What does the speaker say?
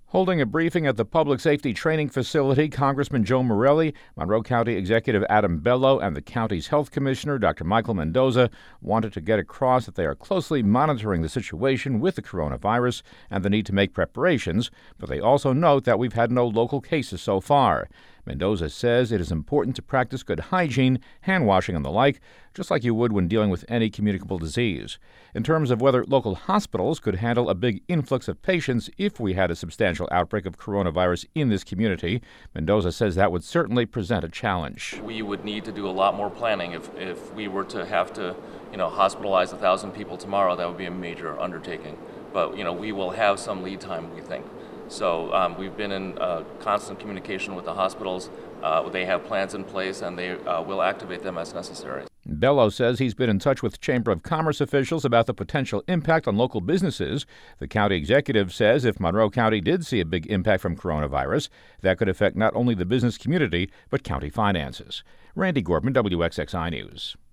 Holding a briefing at the Public Safety Training Facility, Congressman Joe Morelle, Monroe County Executive Adam Bello, and the county's health commissioner, Dr. Michael Mendoza, wanted to get across that they are closely monitoring the situation with the coronavirus and the need to make preparations, but they also note that we've had no local cases so far. Mendoza says it is important to practice good hygiene, hand washing, and the like, just like you would when dealing with any communicable disease. In terms of whether local hospitals could handle a big influx of patients if we had a substantial outbreak of coronavirus in this community, Mendoza says that would certainly present a challenge. We would need to do a lot more planning if we were to have to, hospitalize 1,000 people tomorrow. That would be a major undertaking. But, we will have some lead time, we think. So we've been in constant communication with the hospitals. They have plans in place, and they will activate them as necessary. Bello says he's been in touch with Chamber of Commerce officials about the potential impact on local businesses. The county executive says if Monroe County did see a big impact from coronavirus, that could affect not only the business community, but county finances. Randy Gorman, WXXI News.